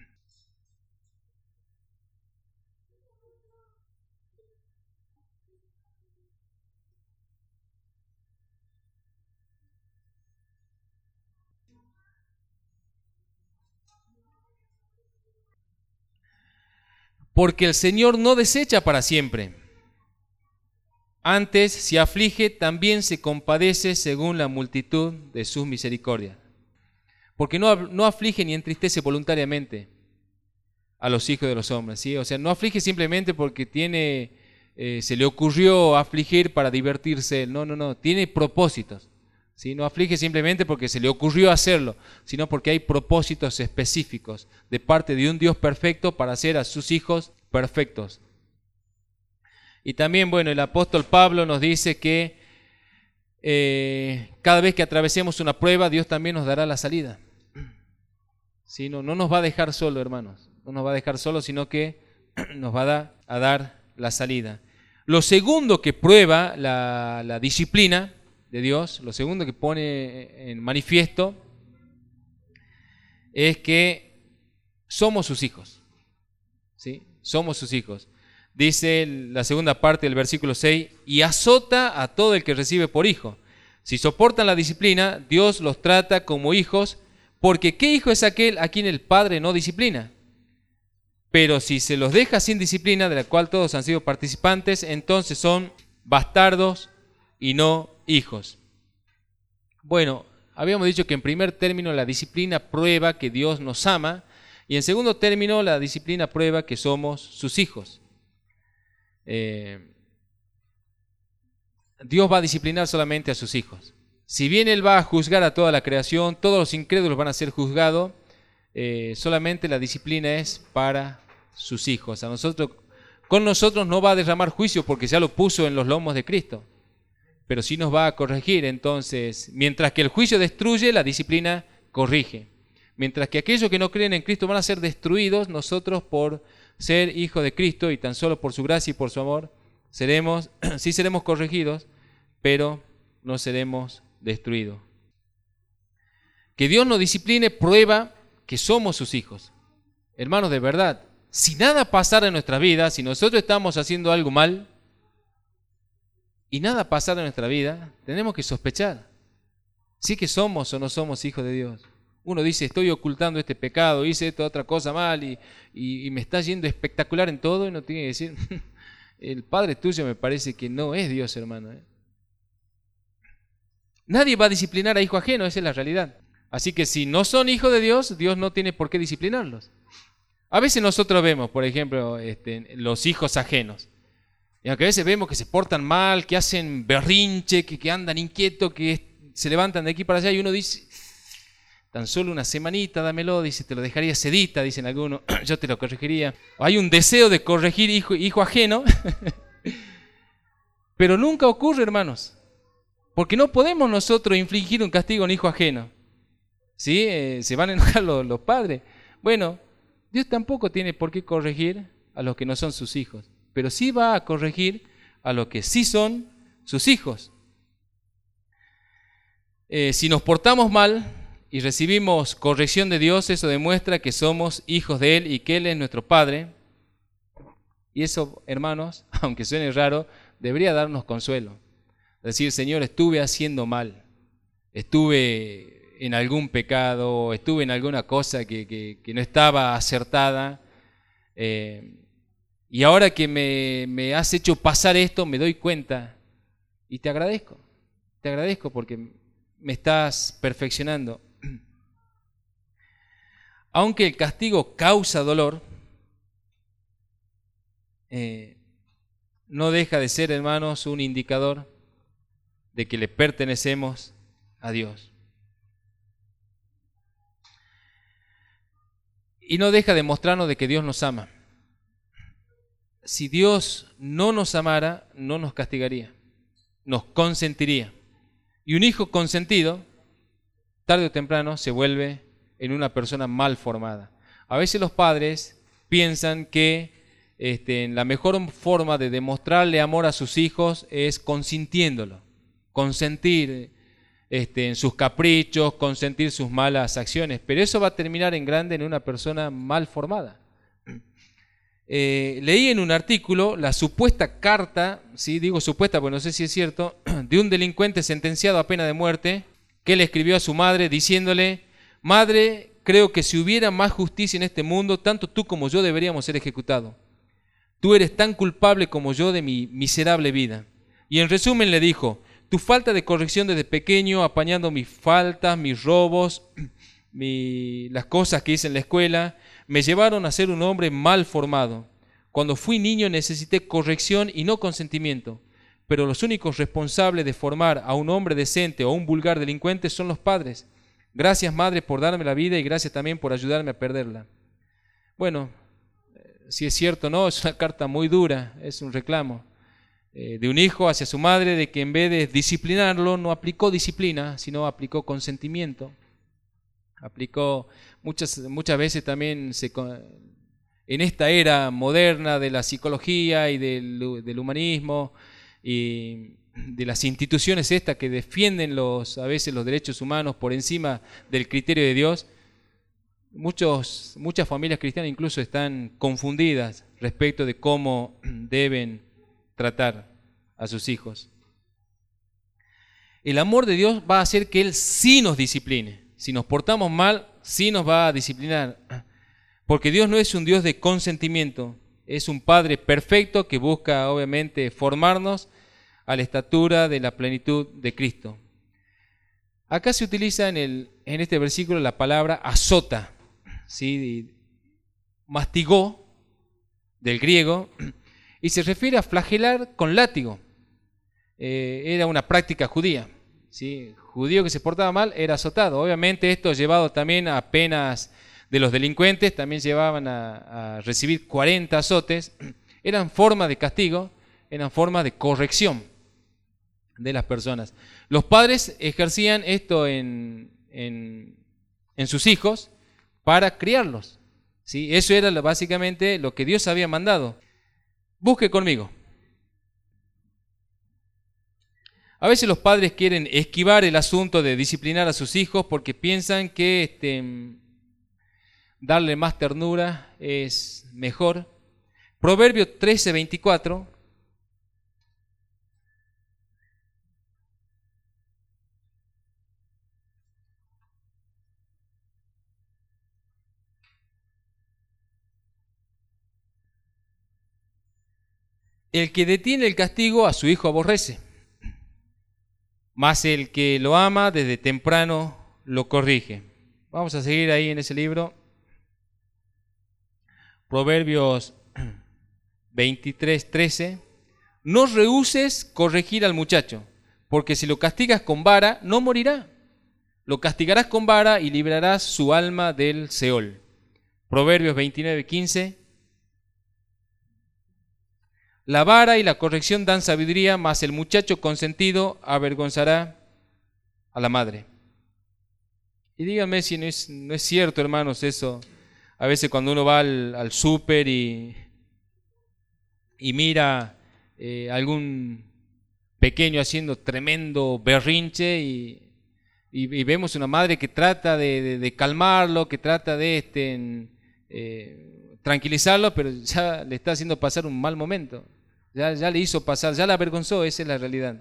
Porque el Señor no desecha para siempre. Antes, si aflige, también se compadece según la multitud de sus misericordias. Porque no, no aflige ni entristece voluntariamente a los hijos de los hombres, ¿sí? O sea, no aflige simplemente porque tiene, eh, se le ocurrió afligir para divertirse. No, no, no, tiene propósitos, ¿sí? No aflige simplemente porque se le ocurrió hacerlo, sino porque hay propósitos específicos de parte de un Dios perfecto para hacer a sus hijos perfectos. Y también, bueno, el apóstol Pablo nos dice que eh, cada vez que atravesemos una prueba, Dios también nos dará la salida. ¿Sí? No, no nos va a dejar solo, hermanos. No nos va a dejar solo, sino que nos va a dar, a dar la salida. Lo segundo que prueba la, la disciplina de Dios, lo segundo que pone en manifiesto, es que somos sus hijos. ¿Sí? Somos sus hijos. Dice la segunda parte del versículo seis, y azota a todo el que recibe por hijo. Si soportan la disciplina, Dios los trata como hijos, porque ¿qué hijo es aquel a quien el Padre no disciplina? Pero si se los deja sin disciplina, de la cual todos han sido participantes, entonces son bastardos y no hijos. Bueno, habíamos dicho que en primer término la disciplina prueba que Dios nos ama, y en segundo término la disciplina prueba que somos sus hijos. Eh, Dios va a disciplinar solamente a sus hijos. Si bien Él va a juzgar a toda la creación, todos los incrédulos van a ser juzgados, eh, solamente la disciplina es para sus hijos. A nosotros, con nosotros no va a derramar juicio porque ya lo puso en los lomos de Cristo, pero sí nos va a corregir. Entonces, mientras que el juicio destruye, la disciplina corrige. Mientras que aquellos que no creen en Cristo van a ser destruidos, nosotros por ser hijos de Cristo y tan solo por su gracia y por su amor, seremos, sí seremos corregidos, pero no seremos destruidos. Que Dios nos discipline prueba que somos sus hijos. Hermanos, de verdad, si nada pasara en nuestra vida, si nosotros estamos haciendo algo mal y nada pasara en nuestra vida, tenemos que sospechar si que somos o no somos hijos de Dios. Uno dice, estoy ocultando este pecado, hice esta otra cosa mal y, y, y me está yendo espectacular en todo, y uno tiene que decir, el Padre tuyo me parece que no es Dios, hermano. ¿eh? Nadie va a disciplinar a hijo ajeno, esa es la realidad. Así que si no son hijos de Dios, Dios no tiene por qué disciplinarlos. A veces nosotros vemos, por ejemplo, este, los hijos ajenos. Y aunque a veces vemos que se portan mal, que hacen berrinche, que, que andan inquietos, que se levantan de aquí para allá, y uno dice, tan solo una semanita, dámelo, dice, te lo dejaría sedita, dicen algunos, yo te lo corregiría. Hay un deseo de corregir hijo, hijo ajeno, pero nunca ocurre, hermanos, porque no podemos nosotros infligir un castigo a un hijo ajeno. ¿Sí? Eh, se van a enojar los, los padres. Bueno, Dios tampoco tiene por qué corregir a los que no son sus hijos, pero sí va a corregir a los que sí son sus hijos. Eh, si nos portamos mal y recibimos corrección de Dios, eso demuestra que somos hijos de Él y que Él es nuestro Padre. Y eso, hermanos, aunque suene raro, debería darnos consuelo. Decir, Señor, estuve haciendo mal, estuve en algún pecado, estuve en alguna cosa que, que, que no estaba acertada, eh, y ahora que me, me has hecho pasar esto, me doy cuenta y te agradezco, te agradezco porque me estás perfeccionando. Aunque el castigo causa dolor, eh, no deja de ser, hermanos, un indicador de que le pertenecemos a Dios. Y no deja de mostrarnos de que Dios nos ama. Si Dios no nos amara, no nos castigaría, nos consentiría. Y un hijo consentido, tarde o temprano, se vuelve en una persona mal formada. A veces los padres piensan que este, la mejor forma de demostrarle amor a sus hijos es consintiéndolo, consentir este, en sus caprichos, consentir sus malas acciones, pero eso va a terminar en grande en una persona mal formada. Eh, leí en un artículo la supuesta carta, ¿sí? Digo supuesta porque no sé si es cierto, de un delincuente sentenciado a pena de muerte, que le escribió a su madre diciéndole: madre, creo que si hubiera más justicia en este mundo, tanto tú como yo deberíamos ser ejecutados. Tú eres tan culpable como yo de mi miserable vida. Y en resumen le dijo: tu falta de corrección desde pequeño, apañando mis faltas, mis robos, mi, las cosas que hice en la escuela, me llevaron a ser un hombre mal formado. Cuando fui niño necesité corrección y no consentimiento, pero los únicos responsables de formar a un hombre decente o a un vulgar delincuente son los padres. Gracias, madre, por darme la vida y gracias también por ayudarme a perderla. Bueno, si es cierto o no, es una carta muy dura, es un reclamo eh, de un hijo hacia su madre, de que en vez de disciplinarlo, no aplicó disciplina, sino aplicó consentimiento. Aplicó muchas, muchas veces también se, en esta era moderna de la psicología y del, del humanismo y de las instituciones estas que defienden los, a veces los derechos humanos por encima del criterio de Dios, muchos, muchas familias cristianas incluso están confundidas respecto de cómo deben tratar a sus hijos. El amor de Dios va a hacer que Él sí nos discipline. Si nos portamos mal, sí nos va a disciplinar. Porque Dios no es un Dios de consentimiento, es un Padre perfecto que busca obviamente formarnos a la estatura de la plenitud de Cristo. Acá se utiliza en, el, en este versículo la palabra azota, ¿sí? Mastigó, del griego, y se refiere a flagelar con látigo. Eh, era una práctica judía. ¿Sí? Judío que se portaba mal era azotado. Obviamente esto llevado también a penas de los delincuentes, también llevaban a, a recibir cuarenta azotes. Eran formas de castigo, eran formas de corrección de las personas. Los padres ejercían esto en, en, en sus hijos para criarlos, ¿sí? Eso era básicamente lo que Dios había mandado. Busque conmigo. A veces los padres quieren esquivar el asunto de disciplinar a sus hijos porque piensan que este, darle más ternura es mejor. Proverbio trece, veinticuatro. El que detiene el castigo a su hijo aborrece, mas el que lo ama desde temprano lo corrige. Vamos a seguir ahí en ese libro. Proverbios veintitrés, trece. No rehúses corregir al muchacho, porque si lo castigas con vara, no morirá. Lo castigarás con vara y librarás su alma del Seol. Proverbios veintinueve, quince. La vara y la corrección dan sabiduría, mas el muchacho consentido avergonzará a la madre. Y díganme si no es, no es cierto, hermanos, eso. A veces cuando uno va al, al súper y, y mira eh, algún pequeño haciendo tremendo berrinche y, y, y vemos una madre que trata de, de, de calmarlo, que trata de este, en, eh, tranquilizarlo, pero ya le está haciendo pasar un mal momento. Ya, ya le hizo pasar, ya la avergonzó, esa es la realidad.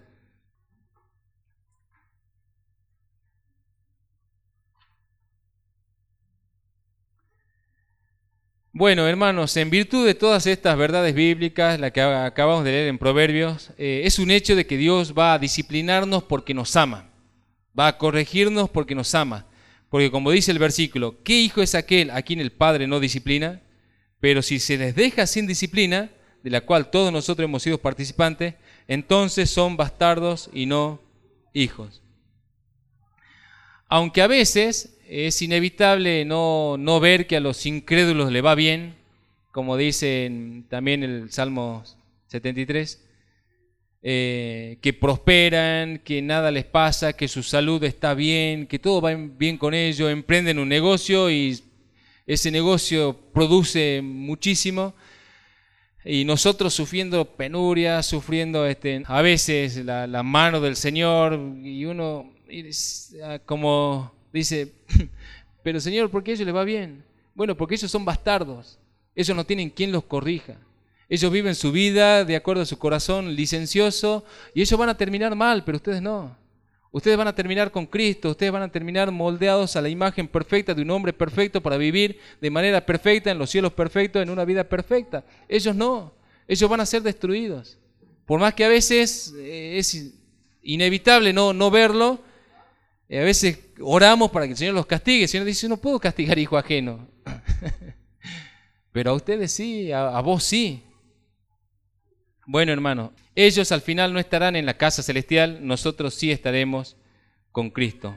Bueno, hermanos, en virtud de todas estas verdades bíblicas, la que acabamos de leer en Proverbios, eh, es un hecho de que Dios va a disciplinarnos porque nos ama, va a corregirnos porque nos ama, porque como dice el versículo, ¿qué hijo es aquel a quien el Padre no disciplina? Pero si se les deja sin disciplina, de la cual todos nosotros hemos sido participantes, entonces son bastardos y no hijos. Aunque a veces es inevitable no, no ver que a los incrédulos le va bien, como dice en, también el Salmo setenta y tres, eh, que prosperan, que nada les pasa, que su salud está bien, que todo va bien con ellos, emprenden un negocio y ese negocio produce muchísimo. Y nosotros sufriendo penuria, sufriendo este, a veces la, la mano del Señor, y uno como dice, pero Señor, ¿por qué a ellos les va bien? Bueno, porque ellos son bastardos, ellos no tienen quien los corrija. Ellos viven su vida de acuerdo a su corazón licencioso y ellos van a terminar mal, pero ustedes no. Ustedes van a terminar con Cristo, ustedes van a terminar moldeados a la imagen perfecta de un hombre perfecto para vivir de manera perfecta en los cielos perfectos, en una vida perfecta. Ellos no, ellos van a ser destruidos. Por más que a veces eh, es inevitable no, no verlo, eh, a veces oramos para que el Señor los castigue. El Señor dice, no puedo castigar hijo ajeno. Pero a ustedes sí, a, a vos sí. Bueno, hermano, ellos al final no estarán en la casa celestial, nosotros sí estaremos con Cristo.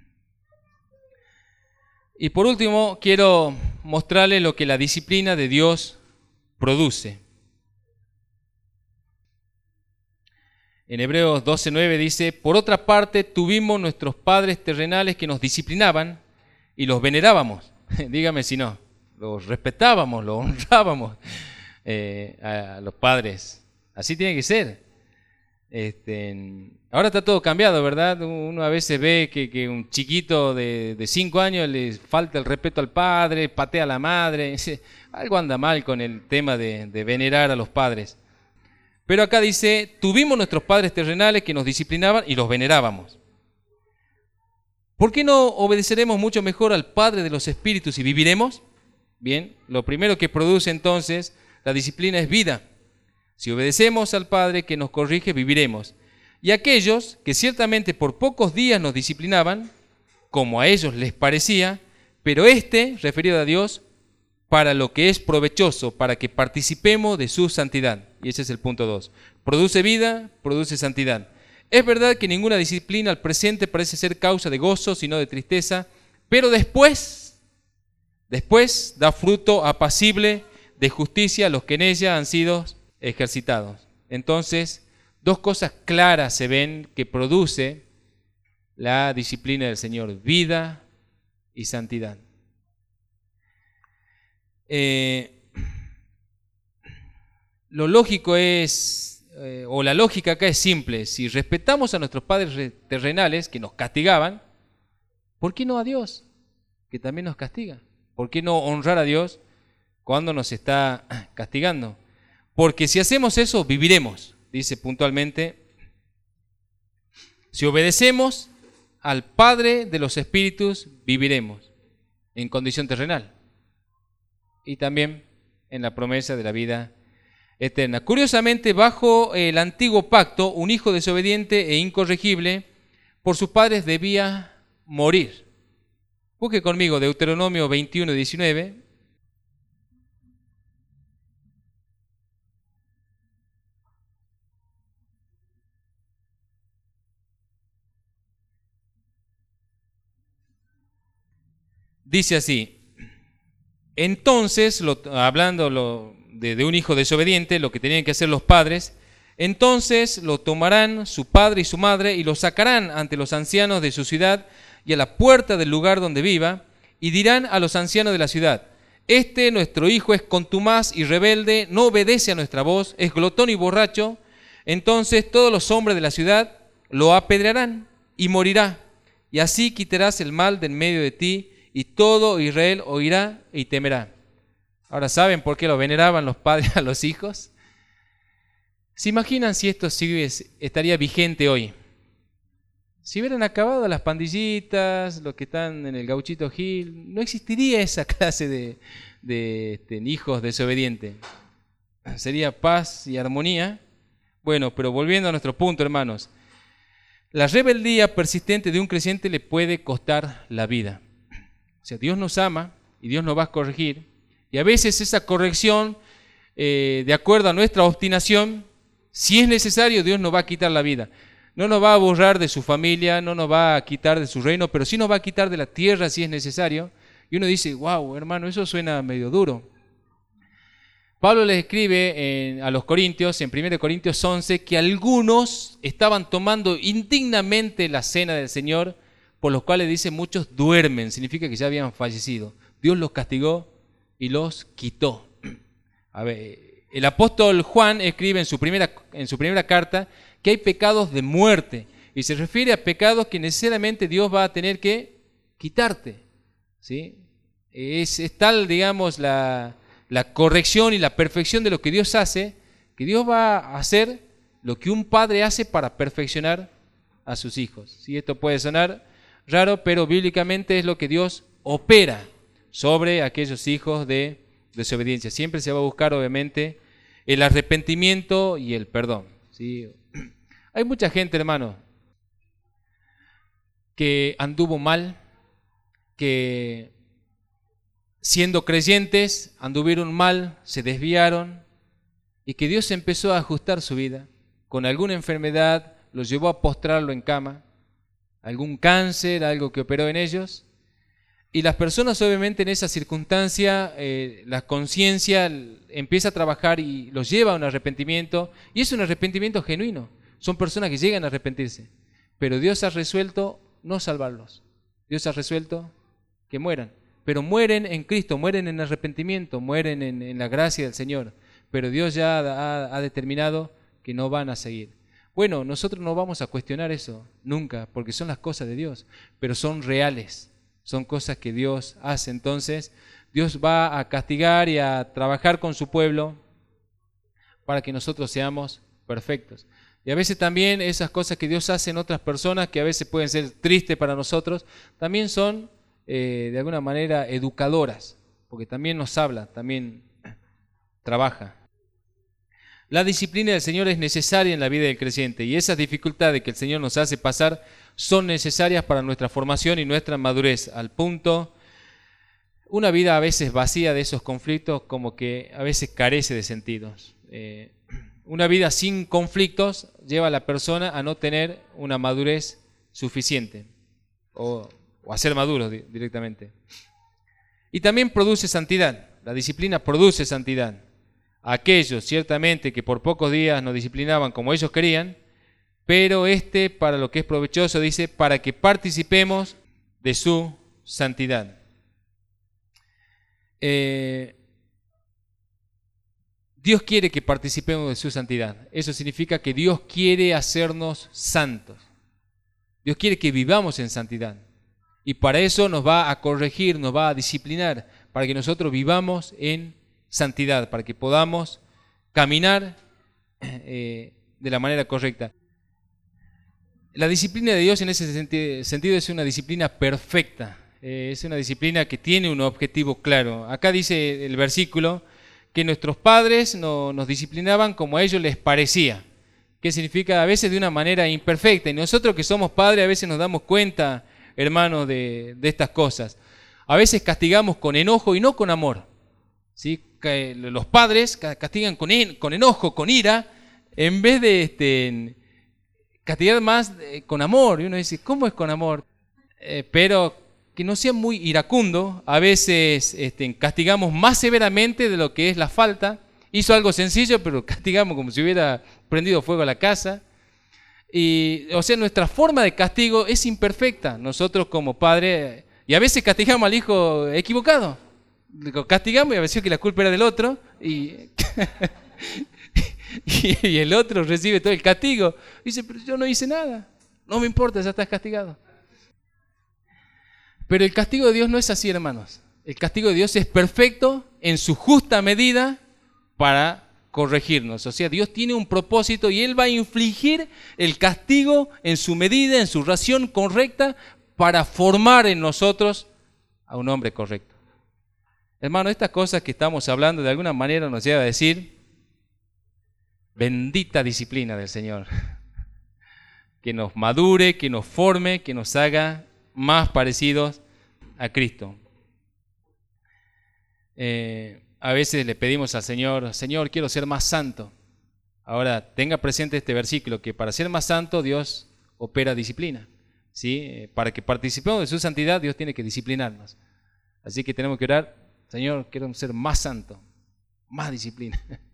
Y por último, quiero mostrarles lo que la disciplina de Dios produce. En Hebreos doce nueve dice, por otra parte, tuvimos nuestros padres terrenales que nos disciplinaban y los venerábamos. Dígame si no, los respetábamos, los honrábamos eh, a los padres. Así tiene que ser. Este, ahora está todo cambiado, ¿verdad? Uno a veces ve que, que un chiquito de, de cinco años le falta el respeto al padre, patea a la madre. Algo anda mal con el tema de, de venerar a los padres. Pero acá dice, tuvimos nuestros padres terrenales que nos disciplinaban y los venerábamos. ¿Por qué no obedeceremos mucho mejor al Padre de los Espíritus y viviremos? Bien, lo primero que produce entonces la disciplina es vida. Si obedecemos al Padre que nos corrige, viviremos. Y aquellos que ciertamente por pocos días nos disciplinaban, como a ellos les parecía, pero este, referido a Dios, para lo que es provechoso, para que participemos de su santidad. Y ese es el punto dos. Produce vida, produce santidad. Es verdad que ninguna disciplina al presente parece ser causa de gozo, sino de tristeza, pero después, después da fruto apacible de justicia a los que en ella han sido ejercitados. Entonces, dos cosas claras se ven que produce la disciplina del Señor, vida y santidad. Eh, lo lógico es, eh, o la lógica acá es simple, si respetamos a nuestros padres terrenales que nos castigaban, ¿por qué no a Dios, que también nos castiga? ¿Por qué no honrar a Dios cuando nos está castigando? Porque si hacemos eso, viviremos, dice puntualmente. Si obedecemos al Padre de los Espíritus, viviremos en condición terrenal. Y también en la promesa de la vida eterna. Curiosamente, bajo el antiguo pacto, un hijo desobediente e incorregible por sus padres debía morir. Busque conmigo Deuteronomio veintiuno diecinueve. Dice así, entonces, lo, hablando lo, de, de un hijo desobediente, lo que tenían que hacer los padres, entonces lo tomarán su padre y su madre y lo sacarán ante los ancianos de su ciudad y a la puerta del lugar donde viva, y dirán a los ancianos de la ciudad, este nuestro hijo es contumaz y rebelde, no obedece a nuestra voz, es glotón y borracho, entonces todos los hombres de la ciudad lo apedrearán y morirá, y así quitarás el mal de en medio de ti, y todo Israel oirá y temerá. Ahora, ¿saben por qué lo veneraban los padres a los hijos? ¿Se imaginan si esto sigue, estaría vigente hoy? Si hubieran acabado las pandillitas, los que están en el Gauchito Gil, no existiría esa clase de, de, de hijos desobedientes. Sería paz y armonía. Bueno, pero volviendo a nuestro punto, hermanos, la rebeldía persistente de un creyente le puede costar la vida. O sea, Dios nos ama y Dios nos va a corregir. Y a veces esa corrección, eh, de acuerdo a nuestra obstinación, si es necesario, Dios nos va a quitar la vida. No nos va a borrar de su familia, no nos va a quitar de su reino, pero sí nos va a quitar de la tierra si es necesario. Y uno dice, wow, hermano, eso suena medio duro. Pablo les escribe en, a los Corintios, en primera Corintios once, que algunos estaban tomando indignamente la cena del Señor, por los cuales dice muchos duermen, significa que ya habían fallecido. Dios los castigó y los quitó. A ver, el apóstol Juan escribe en su, primera, en su primera carta que hay pecados de muerte, y se refiere a pecados que necesariamente Dios va a tener que quitarte, ¿sí? Es, es tal, digamos, la, la corrección y la perfección de lo que Dios hace, que Dios va a hacer lo que un padre hace para perfeccionar a sus hijos. ¿Sí? Esto puede sonar raro, pero bíblicamente es lo que Dios opera sobre aquellos hijos de desobediencia. Siempre se va a buscar, obviamente, el arrepentimiento y el perdón, ¿sí? Hay mucha gente, hermano, que anduvo mal, que siendo creyentes anduvieron mal, se desviaron, y que Dios empezó a ajustar su vida. Con alguna enfermedad los llevó a postrarlo en cama, algún cáncer, algo que operó en ellos. Y las personas, obviamente, en esa circunstancia, eh, la conciencia empieza a trabajar y los lleva a un arrepentimiento, y es un arrepentimiento genuino. Son personas que llegan a arrepentirse, pero Dios ha resuelto no salvarlos. Dios ha resuelto que mueran, pero mueren en Cristo, mueren en arrepentimiento, mueren en, en la gracia del Señor, pero Dios ya ha, ha determinado que no van a seguir. Bueno, nosotros no vamos a cuestionar eso nunca, porque son las cosas de Dios, pero son reales, son cosas que Dios hace. Entonces, Dios va a castigar y a trabajar con su pueblo para que nosotros seamos perfectos. Y a veces también esas cosas que Dios hace en otras personas, que a veces pueden ser tristes para nosotros, también son eh, de alguna manera educadoras, porque también nos habla, también trabaja. La disciplina del Señor es necesaria en la vida del creyente, y esas dificultades que el Señor nos hace pasar son necesarias para nuestra formación y nuestra madurez, al punto, una vida a veces vacía de esos conflictos, como que a veces carece de sentidos. Eh, Una vida sin conflictos lleva a la persona a no tener una madurez suficiente o, o a ser maduro directamente. Y también produce santidad. La disciplina produce santidad. Aquellos, ciertamente, que por pocos días nos disciplinaban como ellos querían, pero este, para lo que es provechoso, dice, para que participemos de su santidad. Eh... Dios quiere que participemos de su santidad. Eso significa que Dios quiere hacernos santos. Dios quiere que vivamos en santidad. Y para eso nos va a corregir, nos va a disciplinar, para que nosotros vivamos en santidad, para que podamos caminar eh, de la manera correcta. La disciplina de Dios en ese sentido es una disciplina perfecta. Eh, es una disciplina que tiene un objetivo claro. Acá dice el versículo que nuestros padres no, nos disciplinaban como a ellos les parecía, que significa a veces de una manera imperfecta, y nosotros que somos padres a veces nos damos cuenta, hermanos, de, de estas cosas. A veces castigamos con enojo y no con amor, ¿sí? Los padres castigan con, en, con enojo, con ira, en vez de este, castigar más con amor. Y uno dice, ¿cómo es con amor? Eh, pero que no sea muy iracundo. A veces este, castigamos más severamente de lo que es la falta. Hizo algo sencillo, pero castigamos como si hubiera prendido fuego a la casa. Y, o sea, nuestra forma de castigo es imperfecta. Nosotros como padres, y a veces castigamos al hijo equivocado. Lo castigamos y a veces que la culpa era del otro, y, y el otro recibe todo el castigo. Y dice, pero yo no hice nada. No me importa, ya estás castigado. Pero el castigo de Dios no es así, hermanos. El castigo de Dios es perfecto en su justa medida para corregirnos. O sea, Dios tiene un propósito y Él va a infligir el castigo en su medida, en su ración correcta, para formar en nosotros a un hombre correcto. Hermano, estas cosas que estamos hablando de alguna manera nos lleva a decir, bendita disciplina del Señor. Que nos madure, que nos forme, que nos haga más parecidos a Cristo. Eh, a veces le pedimos al Señor, Señor, quiero ser más santo. Ahora, tenga presente este versículo, que para ser más santo Dios opera disciplina, ¿sí? Eh, para que participemos de su santidad, Dios tiene que disciplinarnos. Así que tenemos que orar, Señor, quiero ser más santo, más disciplina.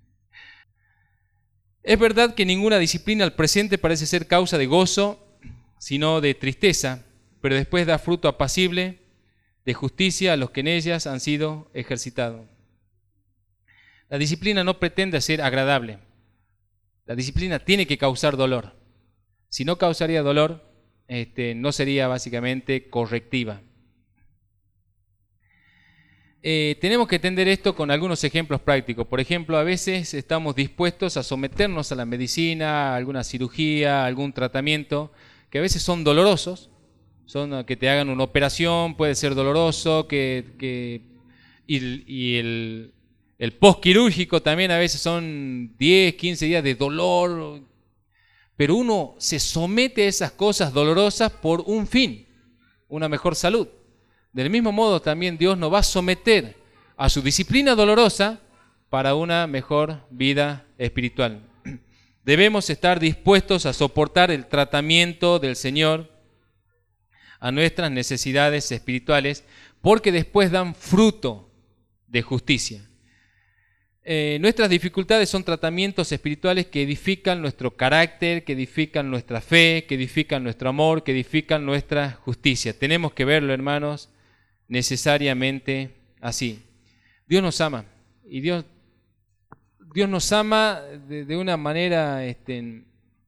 Es verdad que ninguna disciplina al presente parece ser causa de gozo, sino de tristeza, pero después da fruto apacible de justicia a los que en ellas han sido ejercitados. La disciplina no pretende ser agradable. La disciplina tiene que causar dolor. Si no causaría dolor, este, no sería básicamente correctiva. Eh, tenemos que entender esto con algunos ejemplos prácticos. Por ejemplo, a veces estamos dispuestos a someternos a la medicina, a alguna cirugía, a algún tratamiento, que a veces son dolorosos, son que te hagan una operación, puede ser doloroso, que, que, y, y el, el postquirúrgico también a veces son diez, quince días de dolor, pero uno se somete a esas cosas dolorosas por un fin, una mejor salud. Del mismo modo también Dios nos va a someter a su disciplina dolorosa para una mejor vida espiritual. Debemos estar dispuestos a soportar el tratamiento del Señor a nuestras necesidades espirituales, porque después dan fruto de justicia. Eh, nuestras dificultades son tratamientos espirituales que edifican nuestro carácter, que edifican nuestra fe, que edifican nuestro amor, que edifican nuestra justicia. Tenemos que verlo, hermanos, necesariamente así. Dios nos ama y Dios, Dios nos ama de, de una manera este,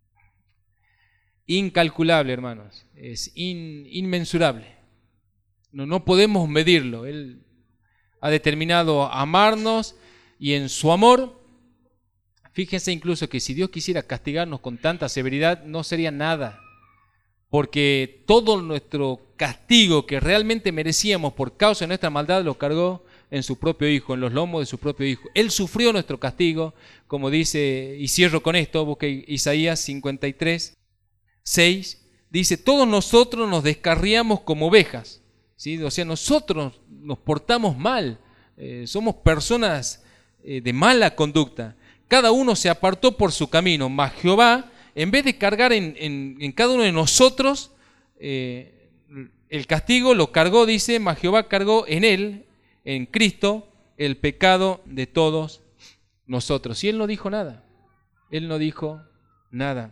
incalculable, hermanos, es in, inmensurable. No, no podemos medirlo. Él ha determinado amarnos y en su amor, fíjense incluso que si Dios quisiera castigarnos con tanta severidad, no sería nada. Porque todo nuestro castigo que realmente merecíamos por causa de nuestra maldad lo cargó en su propio Hijo, en los lomos de su propio Hijo. Él sufrió nuestro castigo, como dice, y cierro con esto, busque Isaías cincuenta y tres, seis, dice, todos nosotros nos descarriamos como ovejas, ¿sí? O sea, nosotros nos portamos mal, eh, somos personas eh, de mala conducta. Cada uno se apartó por su camino, mas Jehová, en vez de cargar en, en, en cada uno de nosotros, eh, el castigo lo cargó, dice, mas Jehová cargó en él, en Cristo, el pecado de todos nosotros. Y él no dijo nada, él no dijo nada.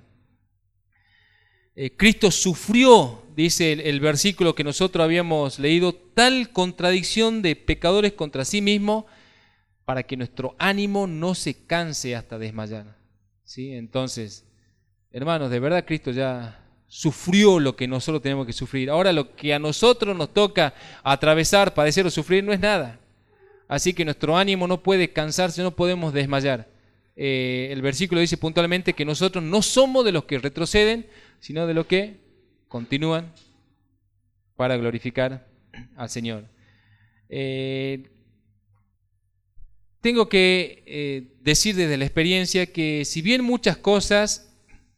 Eh, Cristo sufrió, dice el, el versículo que nosotros habíamos leído, tal contradicción de pecadores contra sí mismo, para que nuestro ánimo no se canse hasta desmayar. ¿Sí? Entonces, hermanos, de verdad Cristo ya sufrió lo que nosotros tenemos que sufrir. Ahora lo que a nosotros nos toca atravesar, padecer o sufrir no es nada. Así que nuestro ánimo no puede cansarse, no podemos desmayar. Eh, el versículo dice puntualmente que nosotros no somos de los que retroceden, sino de los que continúan para glorificar al Señor. Eh, tengo que eh, decir desde la experiencia que si bien muchas cosas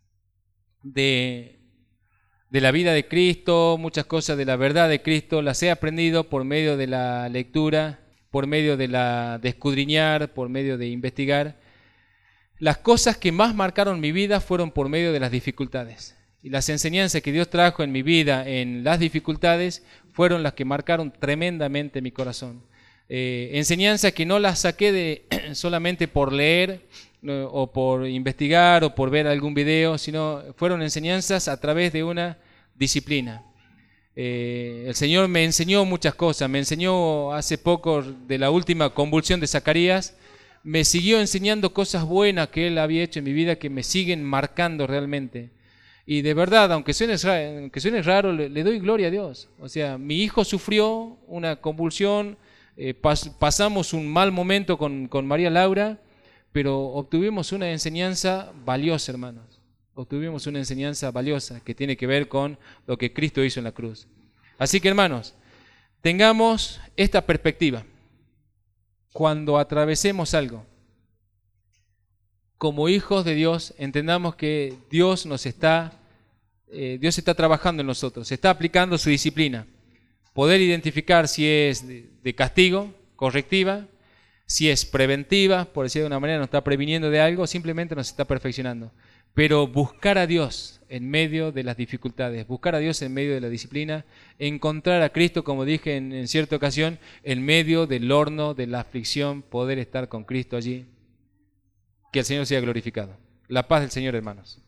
de, de la vida de Cristo, muchas cosas de la verdad de Cristo, las he aprendido por medio de la lectura, por medio de, la, de escudriñar, por medio de investigar, las cosas que más marcaron mi vida fueron por medio de las dificultades. Y las enseñanzas que Dios trajo en mi vida en las dificultades fueron las que marcaron tremendamente mi corazón. Eh, enseñanzas que no las saqué de, solamente por leer no, o por investigar o por ver algún video, sino fueron enseñanzas a través de una disciplina. Eh, el Señor me enseñó muchas cosas, me enseñó hace poco de la última convulsión de Zacarías, me siguió enseñando cosas buenas que Él había hecho en mi vida que me siguen marcando realmente. Y de verdad, aunque suene, aunque suene raro, le, le doy gloria a Dios. O sea, mi hijo sufrió una convulsión, eh, pas, pasamos un mal momento con, con María Laura, pero obtuvimos una enseñanza valiosa, hermanos. Obtuvimos una enseñanza valiosa que tiene que ver con lo que Cristo hizo en la cruz. Así que, hermanos, tengamos esta perspectiva. Cuando atravesemos algo, como hijos de Dios, entendamos que Dios nos está, eh, Dios está trabajando en nosotros, se está aplicando su disciplina. Poder identificar si es de, de castigo, correctiva, si es preventiva, por decir de una manera, nos está previniendo de algo, simplemente nos está perfeccionando. Pero buscar a Dios en medio de las dificultades, buscar a Dios en medio de la disciplina, encontrar a Cristo, como dije en, en cierta ocasión, en medio del horno de la aflicción, poder estar con Cristo allí. Que el Señor sea glorificado. La paz del Señor, hermanos.